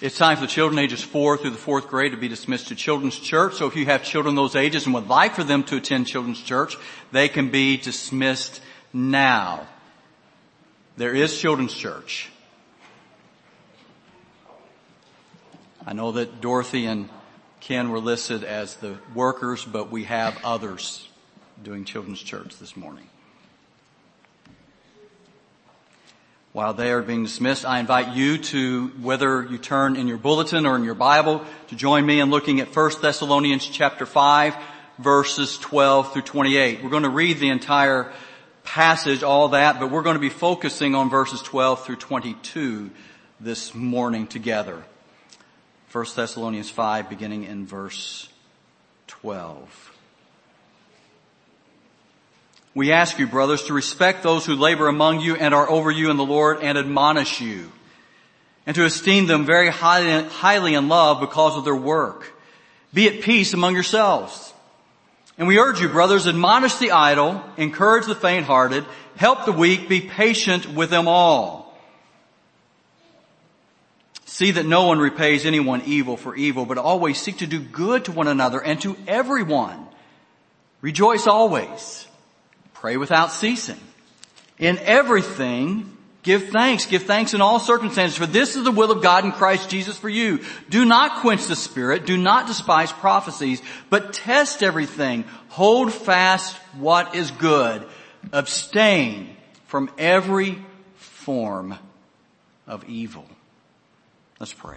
It's time for the children ages 4 through the 4th grade to be dismissed to children's church. So if you have children those ages and would like for them to attend children's church, they can be dismissed now. There is children's church. I know that Dorothy and Ken were listed as the workers, but we have others doing children's church this morning. While they are being dismissed, I invite you to, whether you turn in your bulletin or in your Bible, to join me in looking at 1 Thessalonians chapter 5, verses 12 through 28. We're going to read the entire passage, all that, but we're going to be focusing on verses 12 through 22 this morning together. 1 Thessalonians 5, beginning in verse 12. We ask you, brothers, to respect those who labor among you and are over you in the Lord and admonish you, and to esteem them very highly in love because of their work. Be at peace among yourselves. And we urge you, brothers, admonish the idle, encourage the faint-hearted, help the weak, be patient with them all. See that no one repays anyone evil for evil, but always seek to do good to one another and to everyone. Rejoice always. Pray without ceasing. In everything, give thanks. Give thanks in all circumstances, for this is the will of God in Christ Jesus for you. Do not quench the Spirit. Do not despise prophecies, but test everything. Hold fast what is good. Abstain from every form of evil. Let's pray.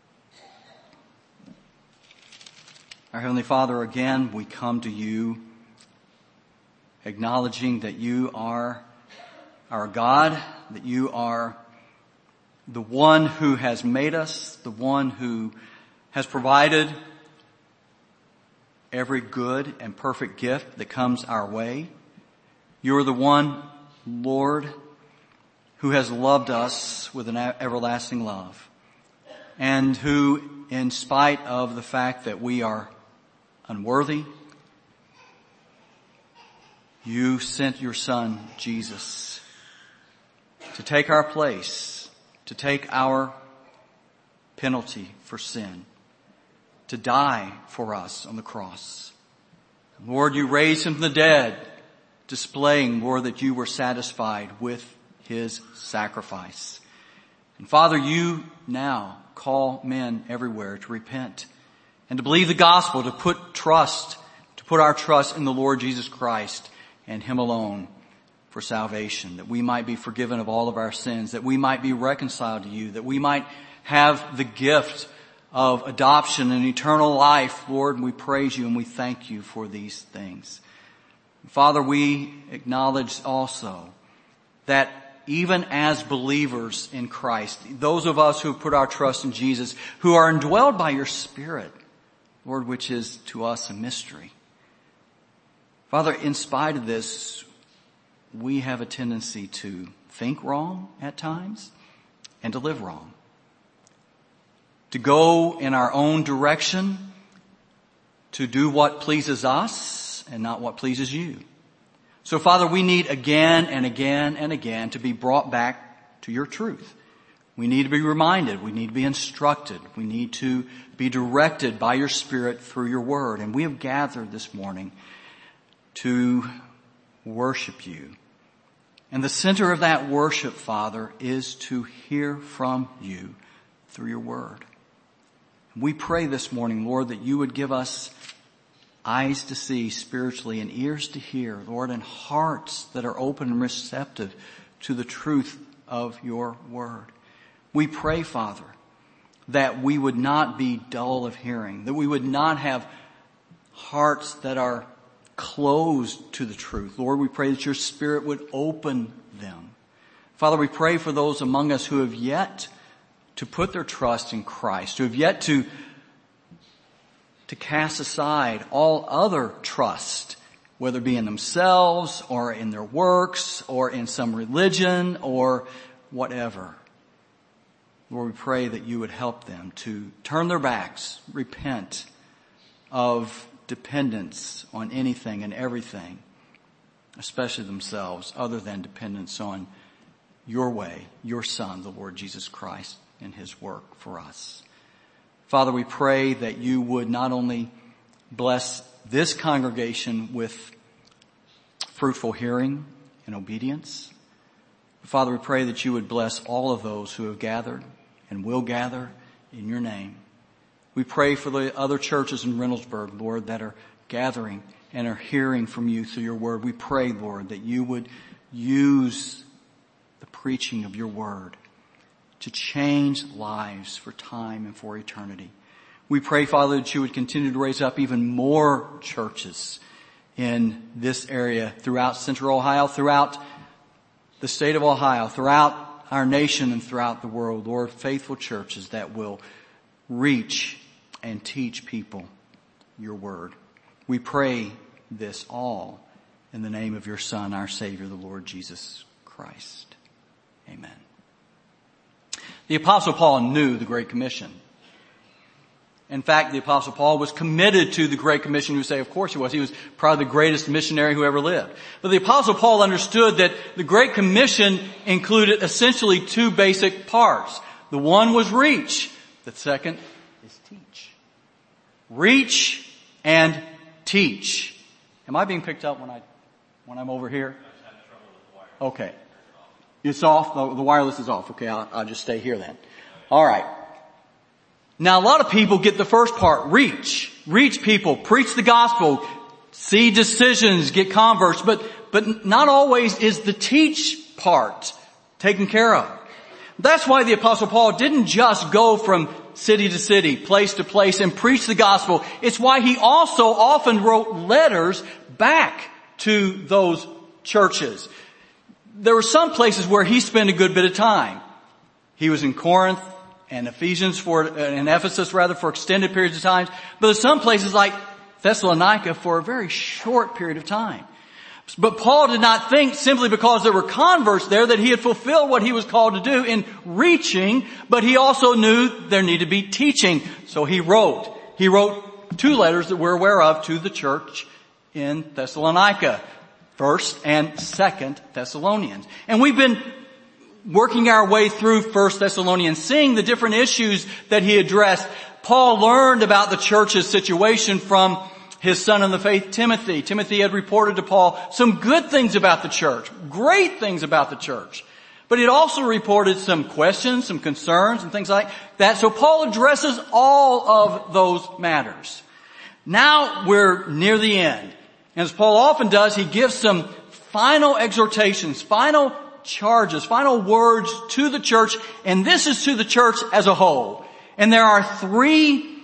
Our Heavenly Father, again, we come to you acknowledging that you are our God, that you are the one who has made us, the one who has provided every good and perfect gift that comes our way. You are the one, Lord, who has loved us with an everlasting love, and who, in spite of the fact that we are unworthy, you sent your Son, Jesus, to take our place, to take our penalty for sin, to die for us on the cross. Lord, you raised him from the dead, displaying, Lord, that you were satisfied with his sacrifice. And Father, you now call men everywhere to repent and to believe the gospel, to put our trust in the Lord Jesus Christ and him alone for salvation, that we might be forgiven of all of our sins, that we might be reconciled to you, that we might have the gift of adoption and eternal life. Lord, we praise you and we thank you for these things. Father, we acknowledge also that even as believers in Christ, those of us who have put our trust in Jesus, who are indwelled by your Spirit, Lord, which is to us a mystery. Father, in spite of this, we have a tendency to think wrong at times and to live wrong. To go in our own direction, to do what pleases us and not what pleases you. So Father, we need again and again and again to be brought back to your truth. We need to be reminded. We need to be instructed. We need to be directed by your Spirit through your word. And we have gathered this morning to worship you. And the center of that worship, Father, is to hear from you through your word. We pray this morning, Lord, that you would give us eyes to see spiritually and ears to hear, Lord, and hearts that are open and receptive to the truth of your word. We pray, Father, that we would not be dull of hearing, that we would not have hearts that are closed to the truth. Lord, we pray that your Spirit would open them. Father, we pray for those among us who have yet to put their trust in Christ, who have yet to cast aside all other trust, whether it be in themselves or in their works or in some religion or whatever. Lord, we pray that you would help them to turn their backs, repent of dependence on anything and everything, especially themselves, other than dependence on your way, your Son, the Lord Jesus Christ, and his work for us. Father, we pray that you would not only bless this congregation with fruitful hearing and obedience, but Father, we pray that you would bless all of those who have gathered and will gather in your name. We pray for the other churches in Reynoldsburg, Lord, that are gathering and are hearing from you through your word. We pray, Lord, that you would use the preaching of your word to change lives for time and for eternity. We pray, Father, that you would continue to raise up even more churches in this area throughout Central Ohio, throughout the state of Ohio, throughout our nation and throughout the world. Lord, faithful churches that will reach and teach people your word. We pray this all in the name of your Son, our Savior, the Lord Jesus Christ. Amen. The Apostle Paul knew the Great Commission. In fact, the Apostle Paul was committed to the Great Commission. You say, of course he was. He was probably the greatest missionary who ever lived. But the Apostle Paul understood that the Great Commission included essentially two basic parts. The one was reach. The second is teach. Reach and teach. Am I being picked up when I'm over here? Okay. It's off. The wireless is off. Okay, I'll just stay here then. All right. Now, a lot of people get the first part, reach. Reach people, preach the gospel, see decisions, get converts, but not always is the teach part taken care of. That's why the Apostle Paul didn't just go from city to city, place to place, and preach the gospel. It's why he also often wrote letters back to those churches. There were some places where he spent a good bit of time. He was in Corinth and Ephesus for extended periods of time. But there's some places like Thessalonica for a very short period of time. But Paul did not think simply because there were converts there that he had fulfilled what he was called to do in reaching, but he also knew there needed to be teaching. So he wrote two letters that we're aware of to the church in Thessalonica, 1st and 2nd Thessalonians. And we've been working our way through 1 Thessalonians, seeing the different issues that he addressed. Paul learned about the church's situation from his son in the faith, Timothy. Timothy had reported to Paul some good things about the church, great things about the church. But he'd also reported some questions, some concerns, and things like that. So Paul addresses all of those matters. Now we're near the end. And as Paul often does, he gives some final exhortations, final charges, final words to the church, and this is to the church as a whole. And there are three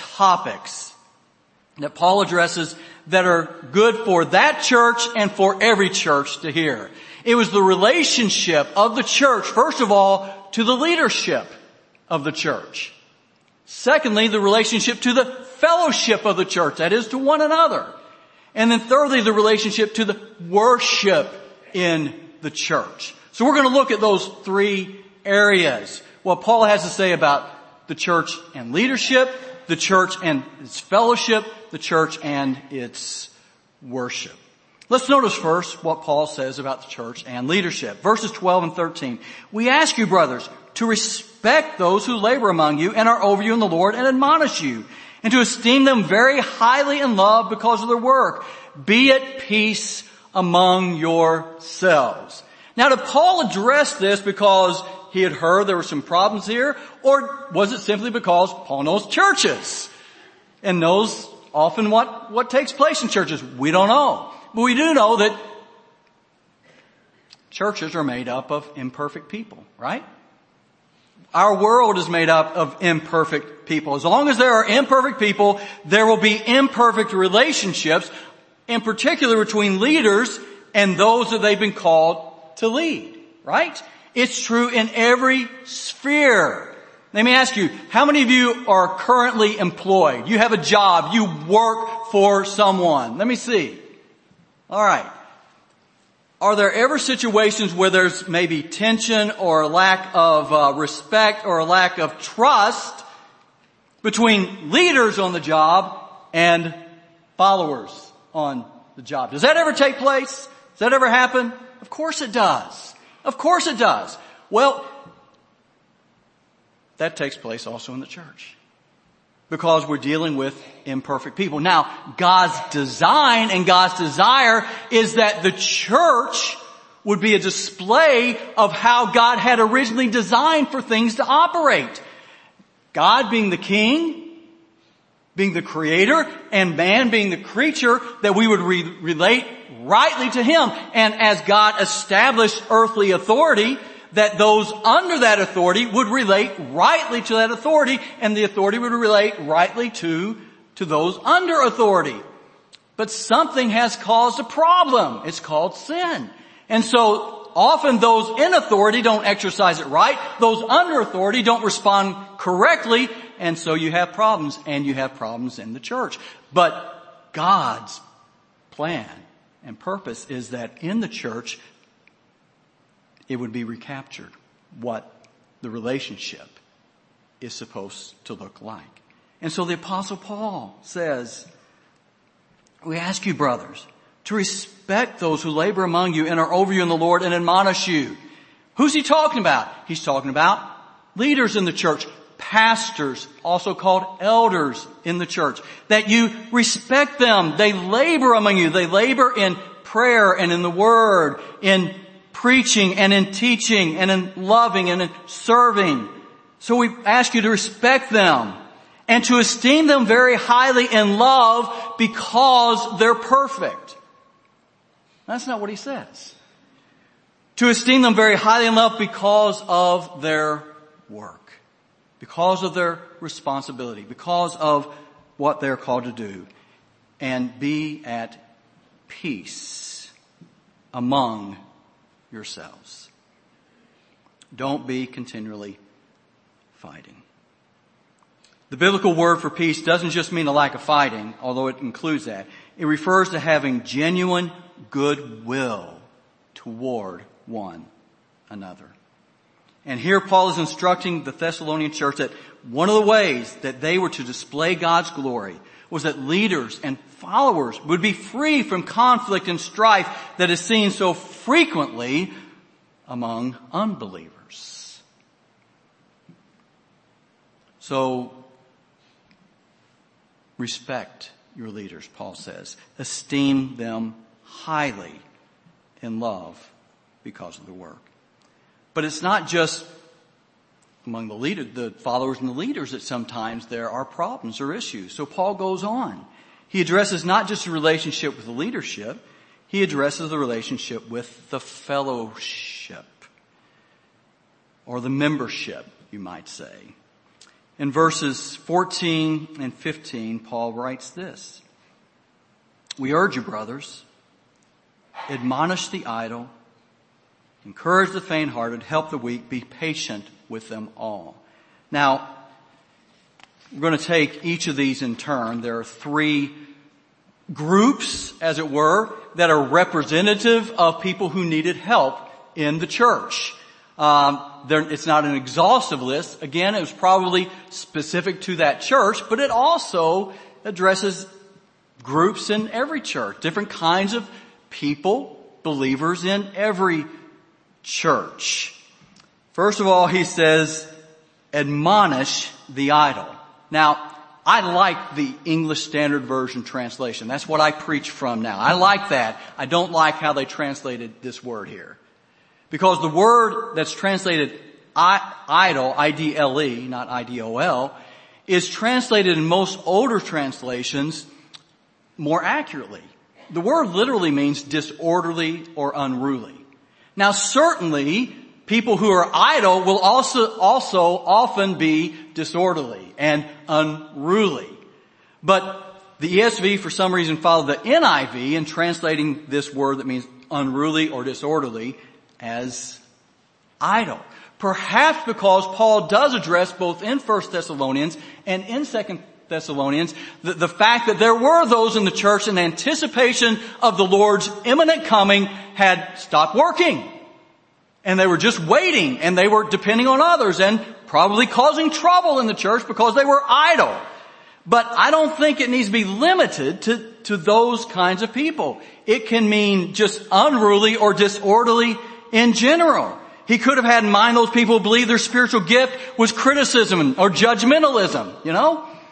topics that Paul addresses that are good for that church and for every church to hear. It was the relationship of the church, first of all, to the leadership of the church. Secondly, the relationship to the fellowship of the church, that is, to one another. And then thirdly, the relationship to the worship in the church. So we're going to look at those three areas. What Paul has to say about the church and leadership, the church and its fellowship, the church and its worship. Let's notice first what Paul says about the church and leadership. Verses 12 and 13. We ask you, brothers, to respect those who labor among you and are over you in the Lord and admonish you, and to esteem them very highly in love because of their work. Be at peace among yourselves. Now, did Paul address this because he had heard there were some problems here, or was it simply because Paul knows churches and knows often what takes place in churches? We don't know. But we do know that churches are made up of imperfect people, right? Our world is made up of imperfect people. As long as there are imperfect people, there will be imperfect relationships, in particular between leaders and those that they've been called to lead, right? It's true in every sphere. Let me ask you, how many of you are currently employed? You have a job. You work for someone. Let me see. All right. Are there ever situations where there's maybe tension or a lack of respect or a lack of trust between leaders on the job and followers on the job? Does that ever take place? Does that ever happen? Of course it does. Of course it does. Well, that takes place also in the church. because we're dealing with imperfect people. Now, God's design and God's desire is that the church would be a display of how God had originally designed for things to operate. God being the king, being the creator, and man being the creature, that we would relate rightly to him. And as God established earthly authority, that those under that authority would relate rightly to that authority, and the authority would relate rightly to those under authority. But something has caused a problem. It's called sin. And so often those in authority don't exercise it right. Those under authority don't respond correctly. And so you have problems, and you have problems in the church. But God's plan and purpose is that in the church, it would be recaptured what the relationship is supposed to look like. And so the Apostle Paul says, we ask you, brothers, to respect those who labor among you and are over you in the Lord and admonish you. Who's he talking about? He's talking about leaders in the church, pastors, also called elders in the church, that you respect them. They labor among you. They labor in prayer and in the word, in preaching and in teaching and in loving and in serving. So we ask you to respect them and to esteem them very highly in love because they're perfect. That's not what he says. To esteem them very highly in love because of their work, because of their responsibility, because of what they're called to do, and be at peace among yourselves. Don't be continually fighting. The biblical word for peace doesn't just mean a lack of fighting, although it includes that. It refers to having genuine goodwill toward one another. And here Paul is instructing the Thessalonian church that one of the ways that they were to display God's glory was that leaders and followers would be free from conflict and strife that is seen so frequently among unbelievers. So, respect your leaders, Paul says. Esteem them highly in love because of the work. But it's not just among the followers and the leaders that sometimes there are problems or issues. So Paul goes on. He addresses not just the relationship with the leadership, he addresses the relationship with the fellowship, or the membership, you might say. In verses 14 and 15, Paul writes this: we urge you, brothers, admonish the idle, encourage the faint-hearted, help the weak, be patient with them all. Now, we're going to take each of these in turn. There are three groups, as it were, that are representative of people who needed help in the church. It's not an exhaustive list. Again, it was probably specific to that church, but it also addresses groups in every church, different kinds of people, believers in every church. First of all, he says, admonish the idle. Now, I like the English Standard Version translation. That's what I preach from now. I like that. I don't like how they translated this word here. Because the word that's translated idle, I-D-L-E, not I-D-O-L, is translated in most older translations more accurately. The word literally means disorderly or unruly. Now certainly, people who are idle will also often be disorderly and unruly. But the ESV for some reason followed the NIV in translating this word that means unruly or disorderly as idle. Perhaps because Paul does address both in 1 Thessalonians and in 2 Thessalonians the fact that there were those in the church in anticipation of the Lord's imminent coming had stopped working. And they were just waiting, and they were depending on others and probably causing trouble in the church because they were idle. But I don't think it needs to be limited to those kinds of people. It can mean just unruly or disorderly in general. He could have had in mind those people who believe their spiritual gift was criticism or judgmentalism, you know?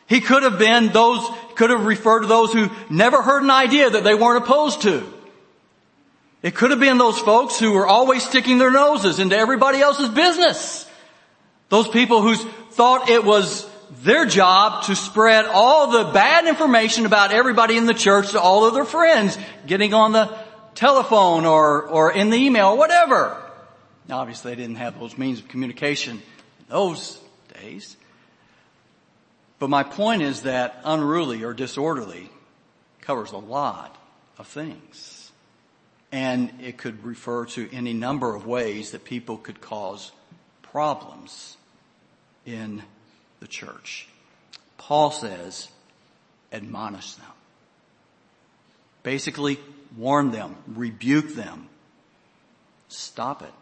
He could have referred to those who never heard an idea that they weren't opposed to. It could have been those folks who were always sticking their noses into everybody else's business. Those people who thought it was their job to spread all the bad information about everybody in the church to all of their friends, getting on the telephone or in the email or whatever. Now, obviously, they didn't have those means of communication in those days. But my point is that unruly or disorderly covers a lot of things. And it could refer to any number of ways that people could cause problems in the church. Paul says, admonish them. Basically, warn them, rebuke them. Stop it.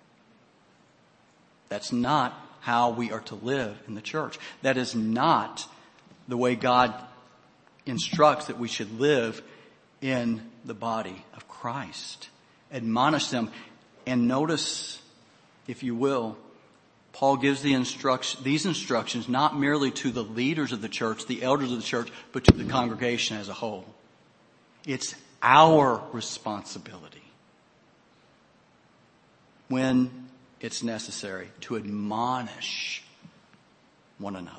That's not how we are to live in the church. That is not the way God instructs that we should live in the body of Christ. Admonish them. And notice, if you will, Paul gives these instructions not merely to the leaders of the church, the elders of the church, but to the congregation as a whole. It's our responsibility, when it's necessary, to admonish one another.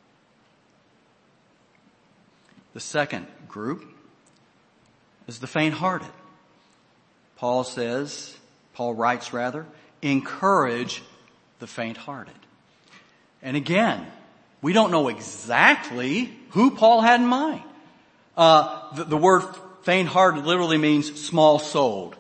The second group is the faint-hearted. Paul writes, encourage the faint-hearted. And again, we don't know exactly who Paul had in mind. The word faint-hearted literally means small-souled.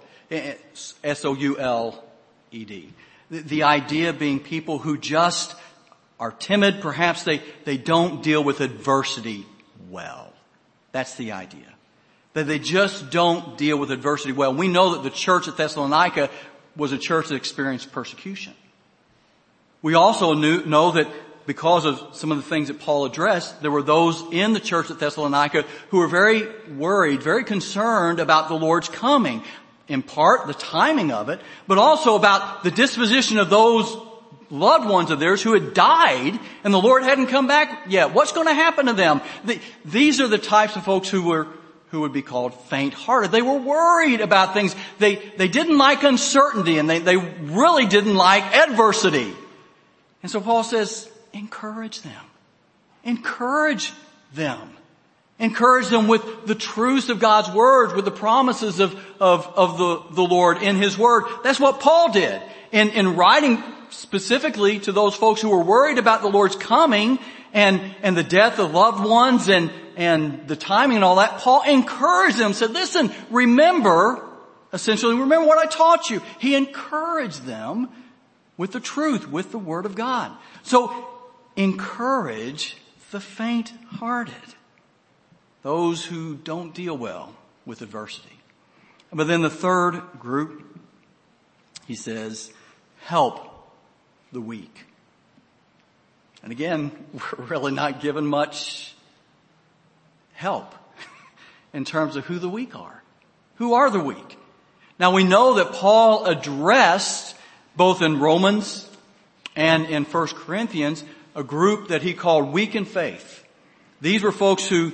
S-O-U-L-E-D. The idea being people who just are timid. Perhaps they don't deal with adversity well. That's the idea. That they just don't deal with adversity well. We know that the church at Thessalonica was a church that experienced persecution. We also know that because of some of the things that Paul addressed, there were those in the church at Thessalonica who were very worried, very concerned about the Lord's coming. In part, the timing of it, but also about the disposition of those loved ones of theirs who had died and the Lord hadn't come back yet. What's going to happen to them? These are the types of folks who would be called faint-hearted. They were worried about things. They didn't like uncertainty, and they really didn't like adversity. And so Paul says, encourage them. Encourage them. Encourage them with the truths of God's Word, with the promises of the Lord in His Word. That's what Paul did. In writing specifically to those folks who were worried about the Lord's coming and the death of loved ones and the timing and all that, Paul encouraged them, said, listen, remember what I taught you. He encouraged them with the truth, with the Word of God. So, encourage the faint-hearted. Those who don't deal well with adversity. But then the third group, he says, help the weak. And again, we're really not given much help in terms of who the weak are. Who are the weak? Now we know that Paul addressed, both in Romans and in 1 Corinthians, a group that he called weak in faith. These were folks who,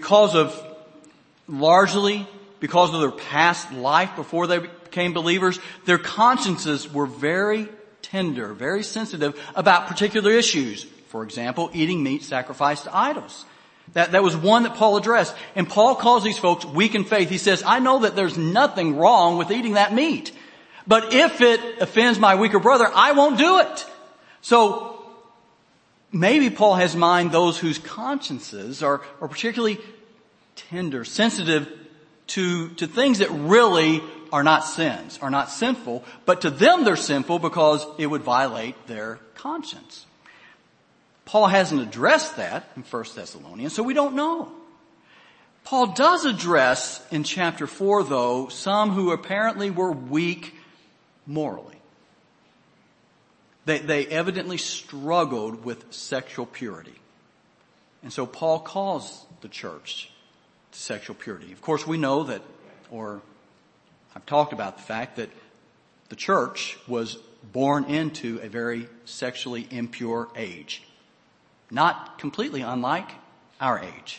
largely because of their past life before they became believers, their consciences were very tender, very sensitive about particular issues. For example, eating meat sacrificed to idols. That was one that Paul addressed. And Paul calls these folks weak in faith. He says, I know that there's nothing wrong with eating that meat. But if it offends my weaker brother, I won't do it. So, maybe Paul has in mind those whose consciences are particularly tender, sensitive to things that really are not sins, are not sinful, but to them they're sinful because it would violate their conscience. Paul hasn't addressed that in 1 Thessalonians, so we don't know. Paul does address in chapter 4, though, some who apparently were weak morally. They evidently struggled with sexual purity. And so Paul calls the church to sexual purity. Of course, we know that, or I've talked about the fact that the church was born into a very sexually impure age. Not completely unlike our age.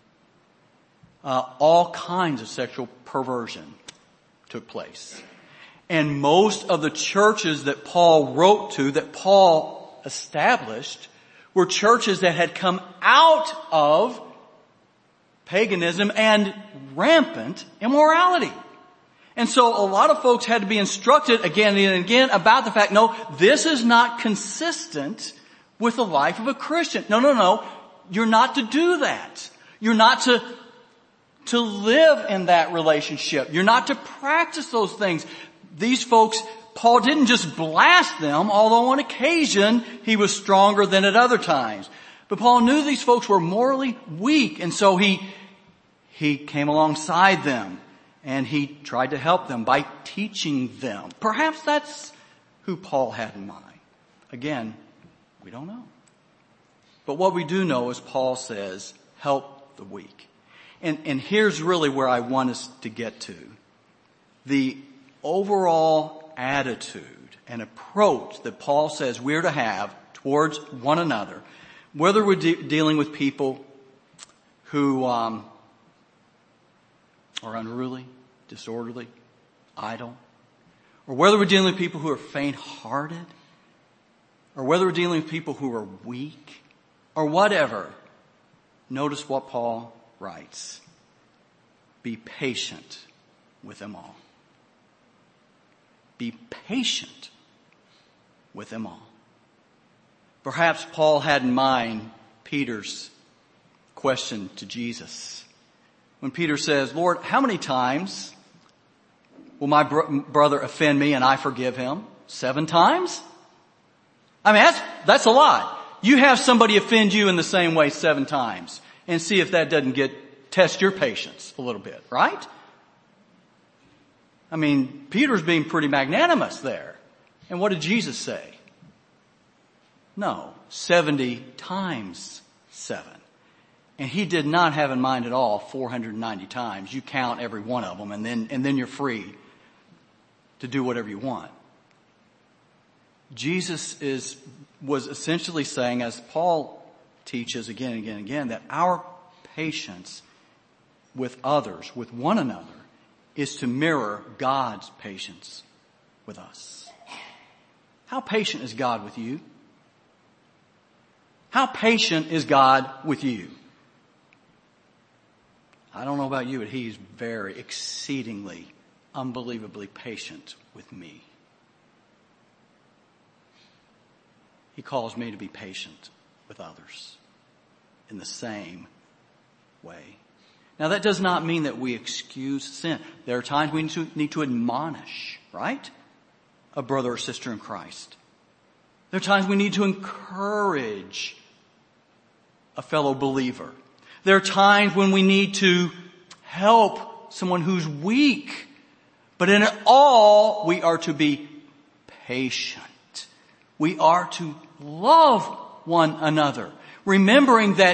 All kinds of sexual perversion took place. And most of the churches that Paul wrote to, that Paul established, were churches that had come out of paganism and rampant immorality. And so a lot of folks had to be instructed again and again about the fact, no, this is not consistent with the life of a Christian. No. You're not to do that. You're not to live in that relationship. You're not to practice those things. These folks, Paul didn't just blast them, although on occasion he was stronger than at other times. But Paul knew these folks were morally weak, and so he came alongside them and he tried to help them by teaching them. Perhaps that's who Paul had in mind. Again, we don't know. But what we do know is Paul says, help the weak. And here's really where I want us to get to. The overall attitude and approach that Paul says we're to have towards one another, whether we're dealing with people who are unruly, disorderly, idle, or whether we're dealing with people who are faint-hearted, or whether we're dealing with people who are weak, or whatever, notice what Paul writes. Be patient with them all. Be patient with them all. Perhaps Paul had in mind Peter's question to Jesus. When Peter says, Lord, how many times will my brother offend me and I forgive him? 7 times? I mean, that's a lot. You have somebody offend you in the same way 7 times and see if that doesn't test your patience a little bit, right? I mean, Peter's being pretty magnanimous there. And what did Jesus say? No, 70 times 7. And he did not have in mind at all 490 times. You count every one of them and then you're free to do whatever you want. Jesus was essentially saying, as Paul teaches again and again and again, that our patience with others, with one another, is to mirror God's patience with us. How patient is God with you? How patient is God with you? I don't know about you, but He's very, exceedingly, unbelievably patient with me. He calls me to be patient with others in the same way. Now that does not mean that we excuse sin. There are times we need to admonish, right? A brother or sister in Christ. There are times we need to encourage a fellow believer. There are times when we need to help someone who's weak. But in it all, we are to be patient. We are to love one another, remembering that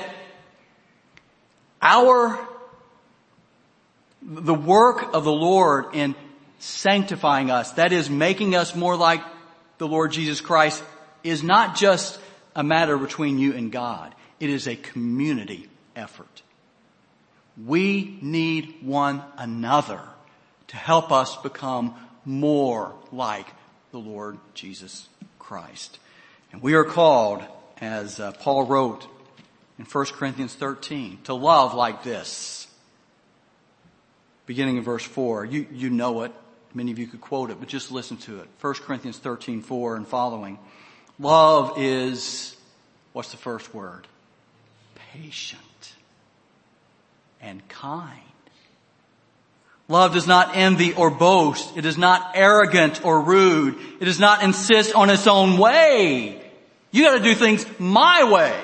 the work of the Lord in sanctifying us, that is making us more like the Lord Jesus Christ, is not just a matter between you and God. It is a community effort. We need one another to help us become more like the Lord Jesus Christ. And we are called, as Paul wrote in 1 Corinthians 13, to love like this. Beginning in verse 4. You know it. Many of you could quote it, but just listen to it. 1 Corinthians 13:4 and following. Love is, what's the first word? Patient and kind. Love does not envy or boast. It is not arrogant or rude. It does not insist on its own way. You got to do things my way.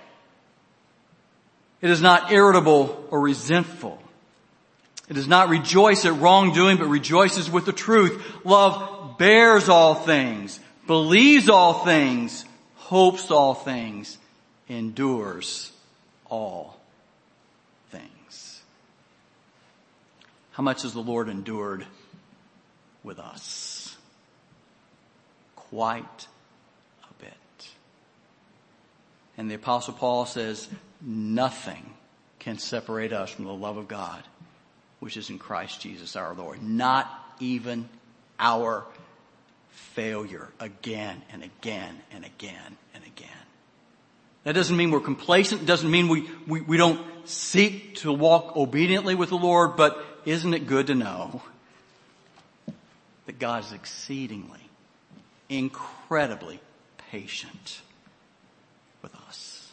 It is not irritable or resentful. It does not rejoice at wrongdoing, but rejoices with the truth. Love bears all things, believes all things, hopes all things, endures all things. How much has the Lord endured with us? Quite a bit. And the Apostle Paul says, nothing can separate us from the love of God, which is in Christ Jesus our Lord. Not even our failure again and again and again and again. That doesn't mean we're complacent. It doesn't mean we don't seek to walk obediently with the Lord, but isn't it good to know that God is exceedingly, incredibly patient with us?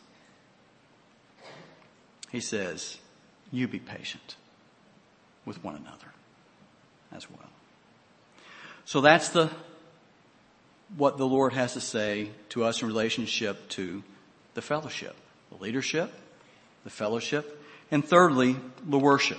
He says, you be patient with one another as well. So that's what the Lord has to say to us in relationship to the fellowship, the leadership, the fellowship, and thirdly, the worship.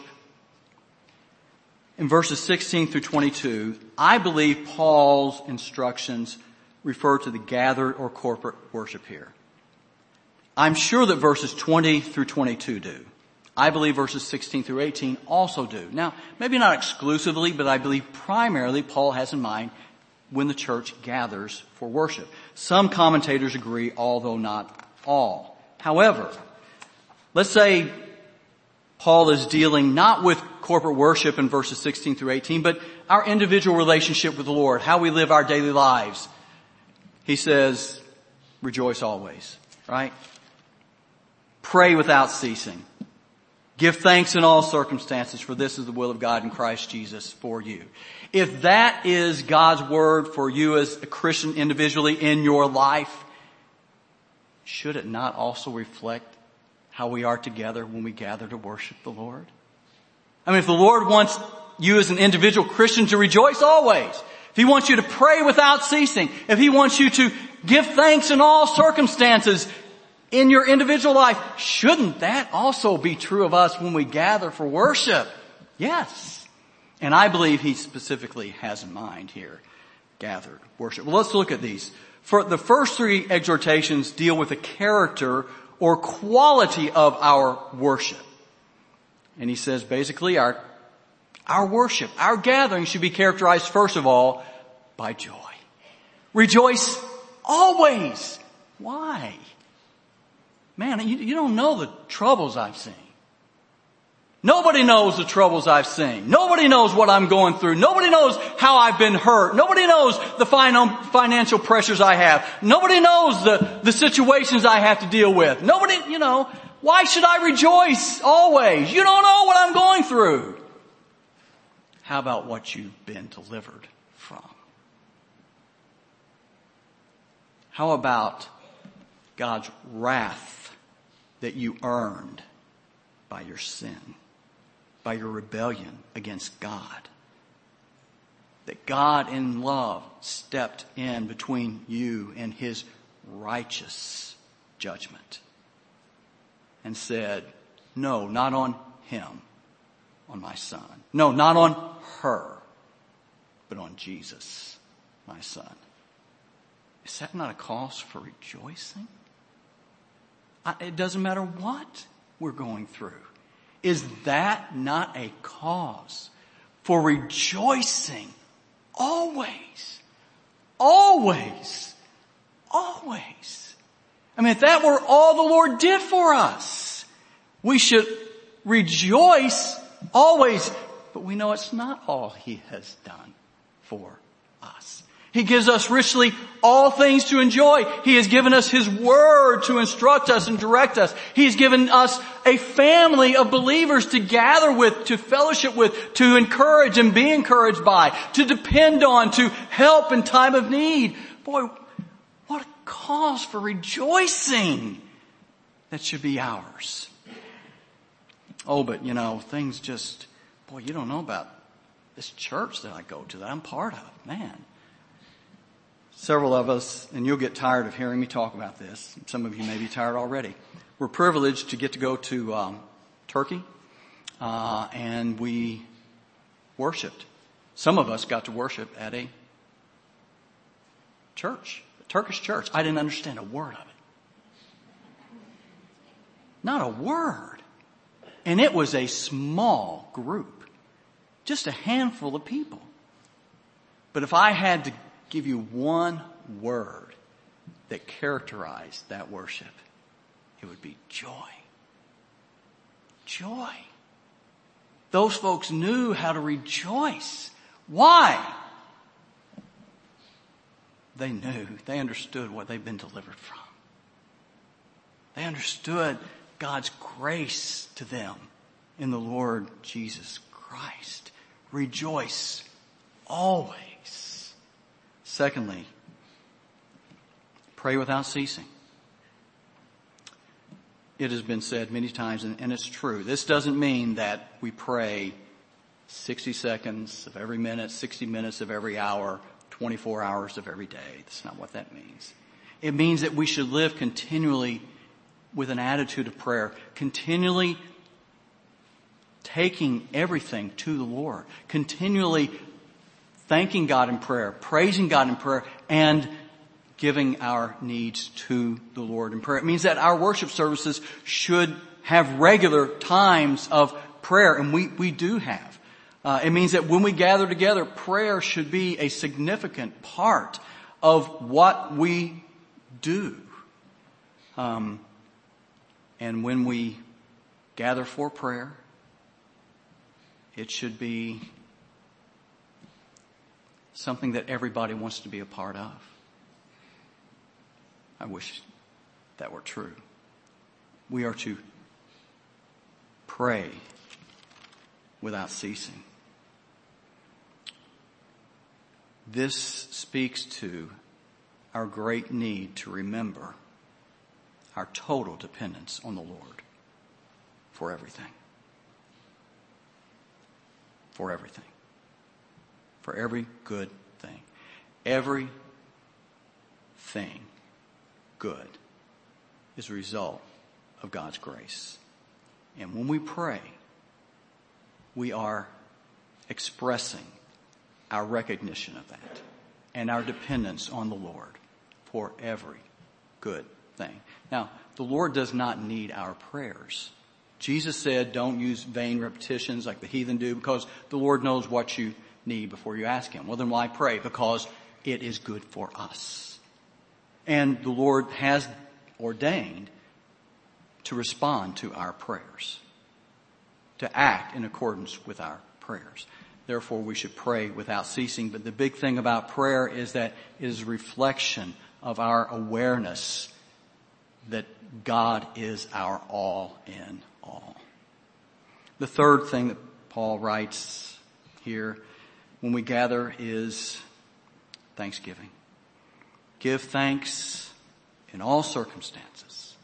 In verses 16 through 22, I believe Paul's instructions refer to the gathered or corporate worship here. I'm sure that verses 20 through 22 do. I believe verses 16 through 18 also do. Now, maybe not exclusively, but I believe primarily Paul has in mind when the church gathers for worship. Some commentators agree, although not all. However, let's say Paul is dealing not with corporate worship in verses 16 through 18, but our individual relationship with the Lord, how we live our daily lives. He says, rejoice always, right? Pray without ceasing. Give thanks in all circumstances, for this is the will of God in Christ Jesus for you. If that is God's word for you as a Christian individually in your life, should it not also reflect how we are together when we gather to worship the Lord? I mean, if the Lord wants you as an individual Christian to rejoice always, if He wants you to pray without ceasing, if He wants you to give thanks in all circumstances in your individual life, shouldn't that also be true of us when we gather for worship? Yes. And I believe He specifically has in mind here gathered worship. Well, let's look at these. For the first three exhortations deal with the character or quality of our worship. And he says basically our worship, our gathering should be characterized first of all by joy. Rejoice always. Why? Man, you don't know the troubles I've seen. Nobody knows the troubles I've seen. Nobody knows what I'm going through. Nobody knows how I've been hurt. Nobody knows the financial pressures I have. Nobody knows the situations I have to deal with. Nobody, why should I rejoice always? You don't know what I'm going through. How about what you've been delivered from? How about God's wrath that you earned by your sin? By your rebellion against God. That God in love stepped in between you and His righteous judgment. And said, no, not on him, on my son. No, not on her, but on Jesus, my son. Is that not a cause for rejoicing? It doesn't matter what we're going through. Is that not a cause for rejoicing always? Always. Always. I mean, if that were all the Lord did for us, we should rejoice always. But we know it's not all He has done for us. He gives us richly all things to enjoy. He has given us His Word to instruct us and direct us. He has given us a family of believers to gather with, to fellowship with, to encourage and be encouraged by, to depend on, to help in time of need. Boy, what a cause for rejoicing that should be ours. Oh, but things just, boy, you don't know about this church that I go to, that I'm part of. Man. Several of us, and you'll get tired of hearing me talk about this. Some of you may be tired already. We're privileged to get to go to Turkey, and we worshiped. Some of us got to worship at a church, a Turkish church. I didn't understand a word of it. Not a word. And it was a small group, just a handful of people. But if I had to give you one word that characterized that worship, it would be joy. Joy. Those folks knew how to rejoice. Why? They knew, they understood what they've been delivered from. They understood God's grace to them in the Lord Jesus Christ. Rejoice always. Secondly, pray without ceasing. It has been said many times, and it's true. This doesn't mean that we pray 60 seconds of every minute, 60 minutes of every hour, 24 hours of every day. That's not what that means. It means that we should live continually with an attitude of prayer, continually taking everything to the Lord, continually thanking God in prayer, praising God in prayer, and giving our needs to the Lord in prayer. It means that our worship services should have regular times of prayer, and we do have. It means that when we gather together, prayer should be a significant part of what we do. And when we gather for prayer, it should be something that everybody wants to be a part of. I wish that were true. We are to pray without ceasing. This speaks to our great need to remember our total dependence on the Lord for everything. For everything. For every good thing. Everything good is a result of God's grace. And when we pray, we are expressing our recognition of that and our dependence on the Lord for every good thing. Now, the Lord does not need our prayers. Jesus said, don't use vain repetitions like the heathen do, because the Lord knows what you need before you ask Him. Well, then why pray? Because it is good for us. And the Lord has ordained to respond to our prayers, to act in accordance with our prayers. Therefore, we should pray without ceasing. But the big thing about prayer is that it is a reflection of our awareness that God is our all in all. The third thing that Paul writes here when we gather is thanksgiving. Give thanks in all circumstances.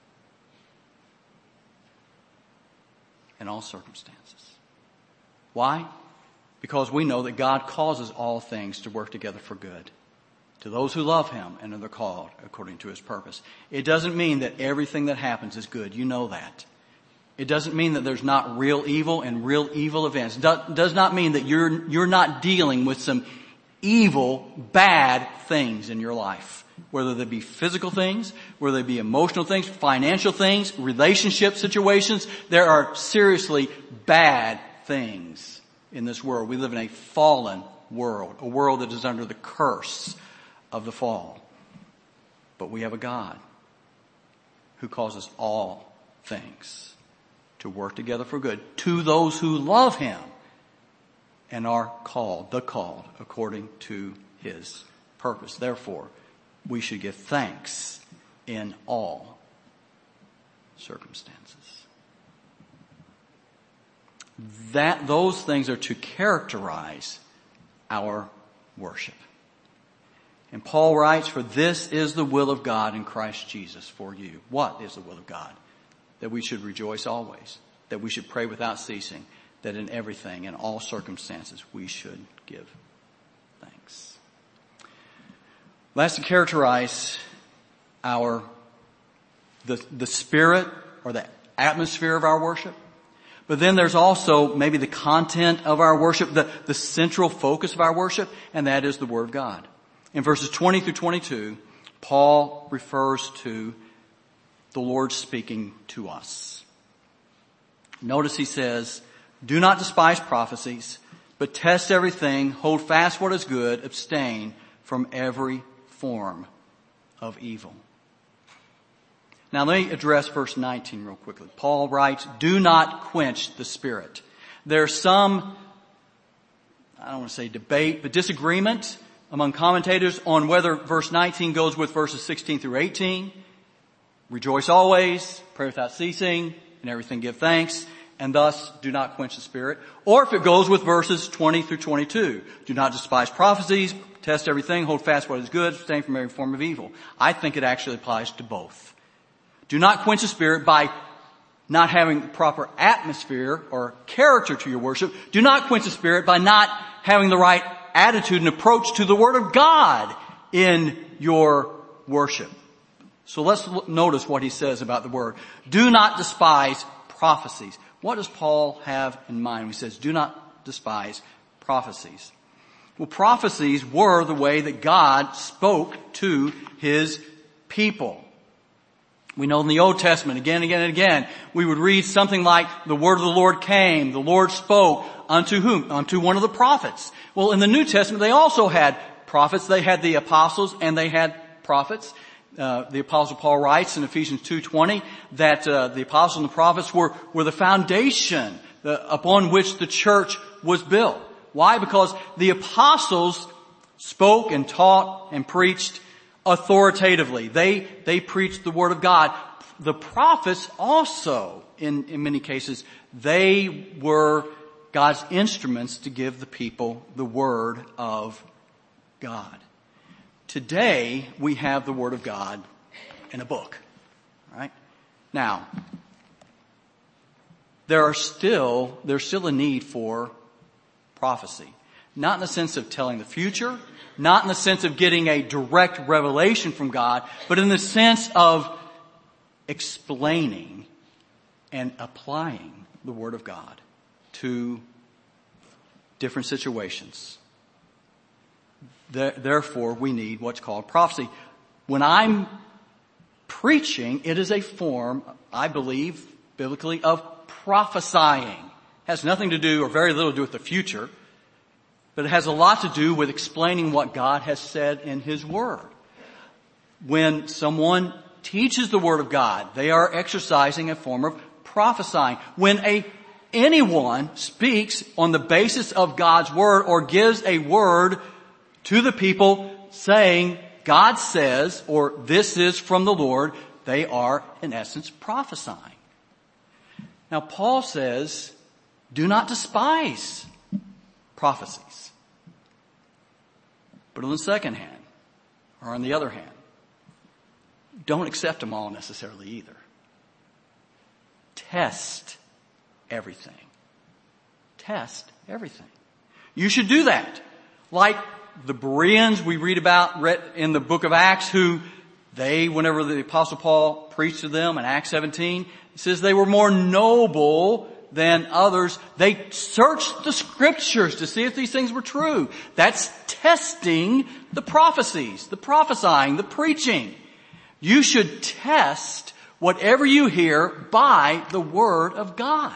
In all circumstances. Why? Because we know that God causes all things to work together for good to those who love Him and are called according to His purpose. It doesn't mean that everything that happens is good. You know that. It doesn't mean that there's not real evil and real evil events. It does not mean that you're not dealing with some evil, bad things in your life. Whether they be physical things, whether they be emotional things, financial things, relationship situations. There are seriously bad things in this world. We live in a fallen world, a world that is under the curse of the fall. But we have a God who causes all things to work together for good to those who love Him and are called according to His purpose. Therefore, we should give thanks in all circumstances. Those things are to characterize our worship. And Paul writes, for this is the will of God in Christ Jesus for you. What is the will of God? That we should rejoice always, that we should pray without ceasing, that in everything, in all circumstances, we should give thanks. That's to characterize the spirit or the atmosphere of our worship. But then there's also maybe the content of our worship, the central focus of our worship, and that is the Word of God. In verses 20 through 22, Paul refers to the Lord speaking to us. Notice he says, do not despise prophecies, but test everything, hold fast what is good, abstain from every form of evil. Now let me address verse 19 real quickly. Paul writes, do not quench the Spirit. There's some, I don't want to say debate, but disagreement among commentators on whether verse 19 goes with verses 16 through 18. Rejoice always, pray without ceasing, and everything give thanks, and thus do not quench the Spirit. Or if it goes with verses 20 through 22. Do not despise prophecies, test everything, hold fast what is good, abstain from every form of evil. I think it actually applies to both. Do not quench the Spirit by not having the proper atmosphere or character to your worship. Do not quench the Spirit by not having the right attitude and approach to the Word of God in your worship. So let's notice what he says about the Word. Do not despise prophecies. What does Paul have in mind when he says, do not despise prophecies? Well, prophecies were the way that God spoke to His people. We know in the Old Testament, again and again and again, we would read something like, the word of the Lord came, the Lord spoke, unto whom? Unto one of the prophets. Well, in the New Testament, they also had prophets. They had the apostles and they had prophets. The apostle Paul writes in Ephesians 2:20 that the apostles and the prophets were the foundation upon which the church was built. Why? Because the apostles spoke and taught and preached authoritatively. They preached the Word of God. The prophets also, in many cases, they were God's instruments to give the people the Word of God. Today, we have the Word of God in a book. All right? Now, there's still a need for prophecy. Not in the sense of telling the future, not in the sense of getting a direct revelation from God, but in the sense of explaining and applying the Word of God to different situations. Therefore, we need what's called prophecy. When I'm preaching, it is a form, I believe, biblically, of prophesying. It has nothing to do, or very little to do with the future, but it has a lot to do with explaining what God has said in His Word. When someone teaches the Word of God, they are exercising a form of prophesying. When anyone speaks on the basis of God's Word or gives a word to the people saying, God says, or this is from the Lord, they are, in essence, prophesying. Now, Paul says, do not despise prophecies. But on the second hand, or on the other hand, don't accept them all necessarily either. Test everything. Test everything. You should do that. Like the Bereans we read in the book of Acts, who whenever the Apostle Paul preached to them in Acts 17, it says they were more noble than others. They searched the Scriptures to see if these things were true. That's testing the prophecies, the prophesying, the preaching. You should test whatever you hear by the Word of God.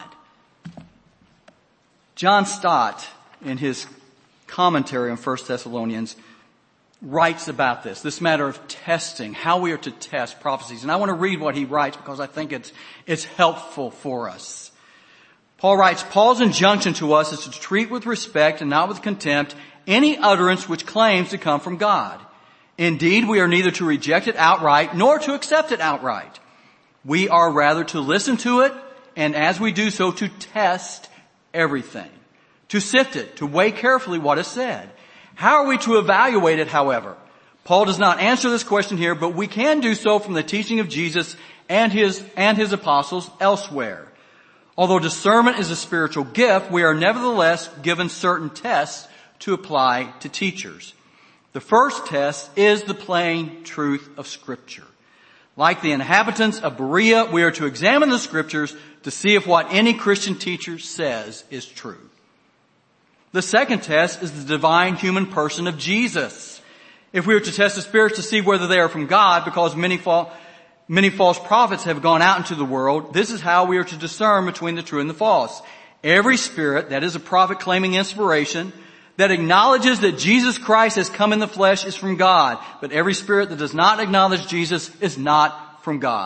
John Stott, in his commentary on 1 Thessalonians, writes about this matter of testing, how we are to test prophecies. And I want to read what he writes because I think it's helpful for us. Paul writes, Paul's injunction to us is to treat with respect and not with contempt any utterance which claims to come from God. Indeed, we are neither to reject it outright nor to accept it outright. We are rather to listen to it, and as we do so, to test everything, to sift it, to weigh carefully what is said. How are we to evaluate it, however? Paul does not answer this question here, but we can do so from the teaching of Jesus and his apostles elsewhere. Although discernment is a spiritual gift, we are nevertheless given certain tests to apply to teachers. The first test is the plain truth of Scripture. Like the inhabitants of Berea, we are to examine the Scriptures to see if what any Christian teacher says is true. The second test is the divine human person of Jesus. If we are to test the spirits to see whether they are from God, because many false prophets have gone out into the world, this is how we are to discern between the true and the false. Every spirit, that is a prophet claiming inspiration, that acknowledges that Jesus Christ has come in the flesh is from God. But every spirit that does not acknowledge Jesus is not from God.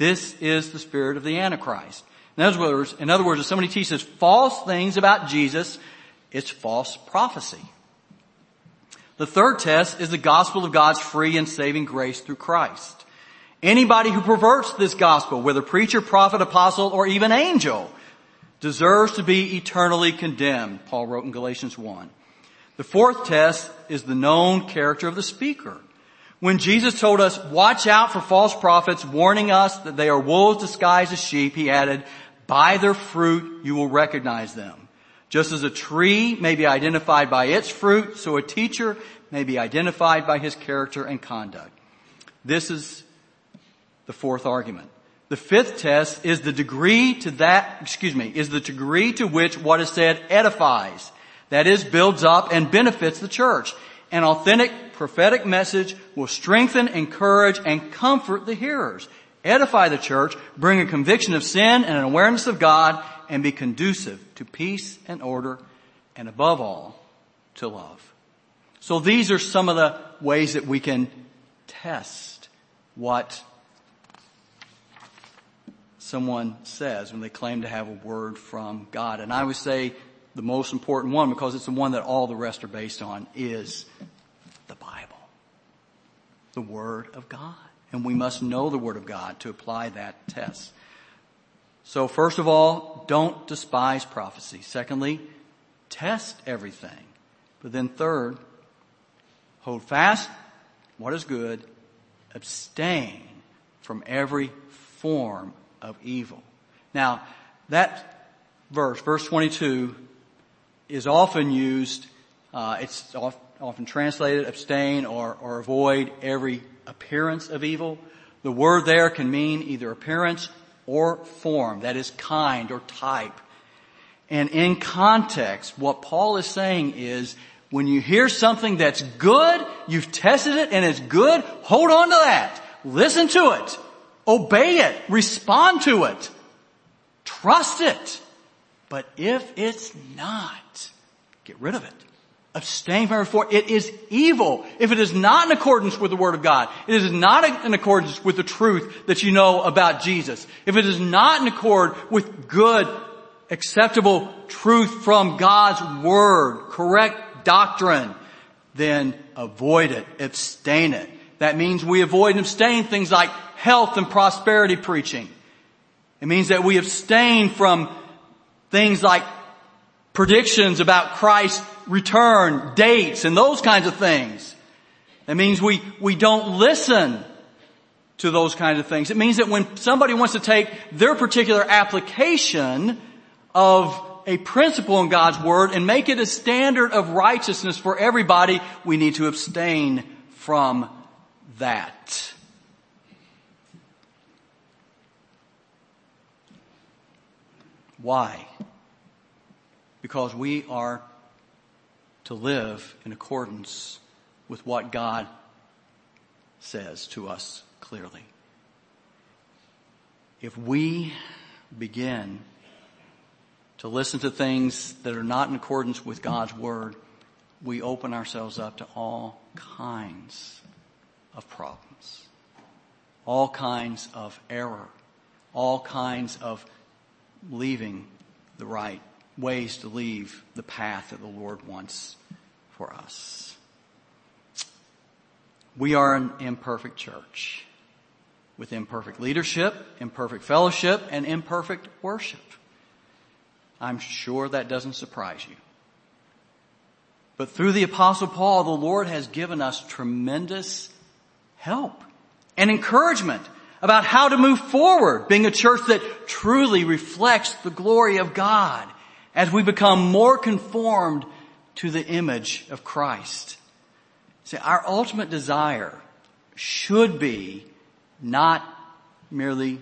This is the spirit of the Antichrist. In other words, if somebody teaches false things about Jesus, it's false prophecy. The third test is the gospel of God's free and saving grace through Christ. Anybody who perverts this gospel, whether preacher, prophet, apostle, or even angel, deserves to be eternally condemned, Paul wrote in Galatians 1. The fourth test is the known character of the speaker. When Jesus told us, watch out for false prophets, warning us that they are wolves disguised as sheep, he added, by their fruit you will recognize them. Just as a tree may be identified by its fruit, so a teacher may be identified by his character and conduct. This is the fourth argument. The fifth test is the degree to which what is said edifies. That is, builds up and benefits the church. An authentic prophetic message will strengthen, encourage, and comfort the hearers, edify the church, bring a conviction of sin and an awareness of God, and be conducive to peace and order, and above all, to love. So these are some of the ways that we can test what someone says when they claim to have a word from God. And I would say the most important one, because it's the one that all the rest are based on, is the Bible. The Word of God. And we must know the Word of God to apply that test. So first of all, don't despise prophecy. Secondly, test everything. But then third, hold fast what is good, abstain from every form of evil. Now, that verse 22, is often used, it's often translated abstain or avoid every appearance of evil. The word there can mean either appearance or form, that is kind or type. And in context, what Paul is saying is, when you hear something that's good, you've tested it and it's good, hold on to that. Listen to it. Obey it. Respond to it. Trust it. But if it's not, get rid of it. Abstain from every form. It is evil. If it is not in accordance with the Word of God, it is not in accordance with the truth that you know about Jesus. If it is not in accord with good, acceptable truth from God's Word, correct doctrine, then avoid it. Abstain it. That means we avoid and abstain things like health and prosperity preaching. It means that we abstain from things like predictions about Christ's return, dates, and those kinds of things. That means we don't listen to those kinds of things. It means that when somebody wants to take their particular application of a principle in God's Word and make it a standard of righteousness for everybody, we need to abstain from that. Why? Because we are to live in accordance with what God says to us clearly. If we begin to listen to things that are not in accordance with God's Word, we open ourselves up to all kinds of problems, all kinds of error, all kinds of leaving the right ways to leave the path that the Lord wants for us. We are an imperfect church with imperfect leadership, imperfect fellowship, and imperfect worship. I'm sure that doesn't surprise you. But through the Apostle Paul, the Lord has given us tremendous help and encouragement about how to move forward, being a church that truly reflects the glory of God as we become more conformed to the image of Christ. See, our ultimate desire should be not merely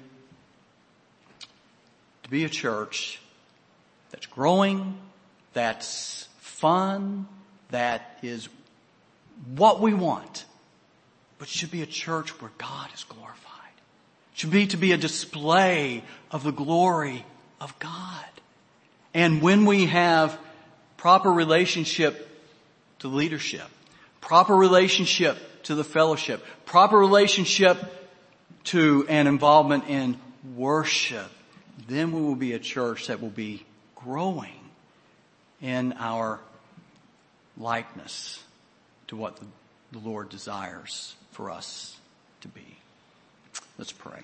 to be a church that's growing, that's fun, that is what we want, but should be a church where God is glorified. Should be to be a display of the glory of God. And when we have proper relationship to leadership, proper relationship to the fellowship, proper relationship to an involvement in worship, then we will be a church that will be growing in our likeness to what the Lord desires for us to be. Let's pray.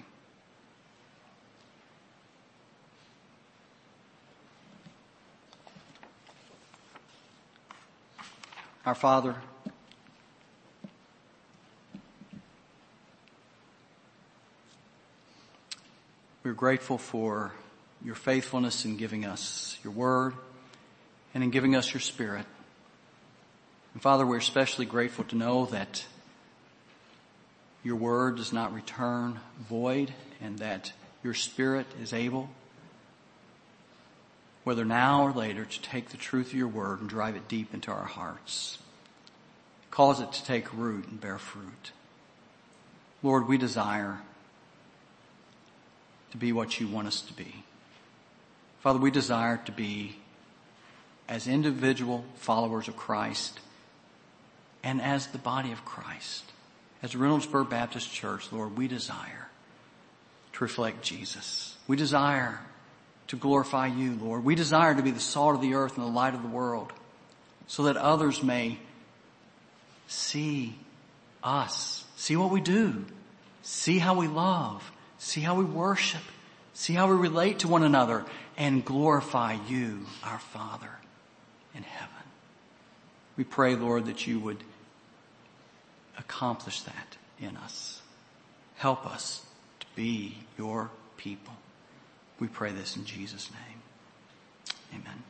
Our Father, we're grateful for your faithfulness in giving us your word and in giving us your Spirit. And Father, we're especially grateful to know that your word does not return void and that your Spirit is able, whether now or later, to take the truth of your word and drive it deep into our hearts. Cause it to take root and bear fruit. Lord, we desire to be what you want us to be. Father, we desire to be, as individual followers of Christ and as the body of Christ, as Reynoldsburg Baptist Church, Lord, we desire to reflect Jesus. We desire to glorify you, Lord. We desire to be the salt of the earth and the light of the world so that others may see us, see what we do, see how we love, see how we worship, see how we relate to one another, and glorify you, our Father in heaven. We pray, Lord, that you would accomplish that in us. Help us to be your people. We pray this in Jesus' name. Amen.